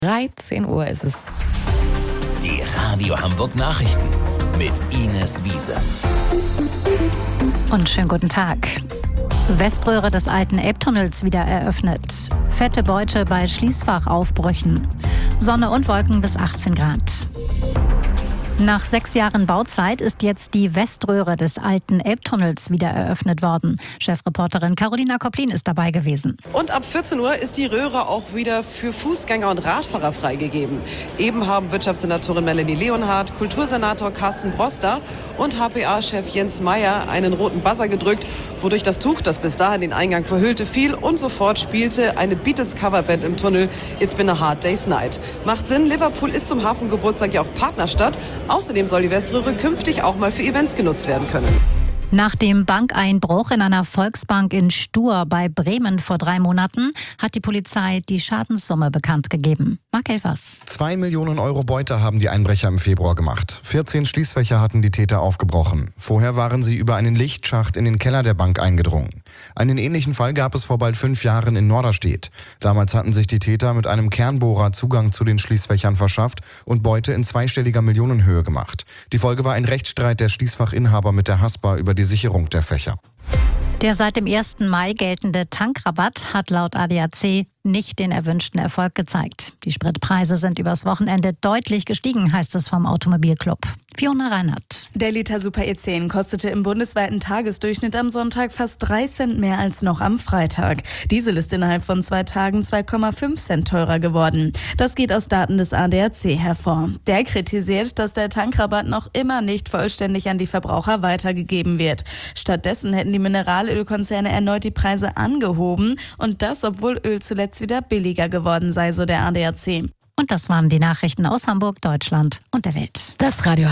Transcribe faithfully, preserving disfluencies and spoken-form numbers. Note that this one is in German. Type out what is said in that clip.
dreizehn Uhr ist es. Die Radio Hamburg Nachrichten mit Ines Wiese. Und schönen guten Tag. Weströhre des alten Elbtunnels wieder eröffnet. Fette Beute bei Schließfachaufbrüchen. Sonne und Wolken bis achtzehn Grad. Nach sechs Jahren Bauzeit ist jetzt die Weströhre des alten Elbtunnels wieder eröffnet worden. Chefreporterin Carolina Koplin ist dabei gewesen. Und ab vierzehn Uhr ist die Röhre auch wieder für Fußgänger und Radfahrer freigegeben. Eben haben Wirtschaftssenatorin Melanie Leonhardt, Kultursenator Carsten Broster und H P A-Chef Jens Meyer einen roten Buzzer gedrückt, wodurch das Tuch, das bis dahin den Eingang verhüllte, fiel und sofort spielte eine Beatles-Coverband im Tunnel It's Been a Hard Day's Night. Macht Sinn, Liverpool ist zum Hafengeburtstag ja auch Partnerstadt. Außerdem soll die Weströhre künftig auch mal für Events genutzt werden können. Nach dem Bankeinbruch in einer Volksbank in Stur bei Bremen vor drei Monaten hat die Polizei die Schadenssumme bekannt gegeben. Marc Elvers. Zwei Millionen Euro Beute haben die Einbrecher im Februar gemacht. vierzehn Schließfächer hatten die Täter aufgebrochen. Vorher waren sie über einen Lichtschacht in den Keller der Bank eingedrungen. Einen ähnlichen Fall gab es vor bald fünf Jahren in Norderstedt. Damals hatten sich die Täter mit einem Kernbohrer Zugang zu den Schließfächern verschafft und Beute in zweistelliger Millionenhöhe gemacht. Die Folge war ein Rechtsstreit der Schließfachinhaber mit der Haspa über die Sicherung der Fächer. Der seit dem ersten Mai geltende Tankrabatt hat laut A D A C nicht den erwünschten Erfolg gezeigt. Die Spritpreise sind übers Wochenende deutlich gestiegen, heißt es vom Automobilclub. Fiona Reinhardt. Der Liter Super E zehn kostete im bundesweiten Tagesdurchschnitt am Sonntag fast drei Cent mehr als noch am Freitag. Diesel ist innerhalb von zwei Tagen zwei Komma fünf Cent teurer geworden. Das geht aus Daten des A D A C hervor. Der kritisiert, dass der Tankrabatt noch immer nicht vollständig an die Verbraucher weitergegeben wird. Stattdessen hätten die Mineralölkonzerne erneut die Preise angehoben und das, obwohl Öl zuletzt wieder billiger geworden sei, so der A D A C. Und das waren die Nachrichten aus Hamburg, Deutschland und der Welt. Das Radio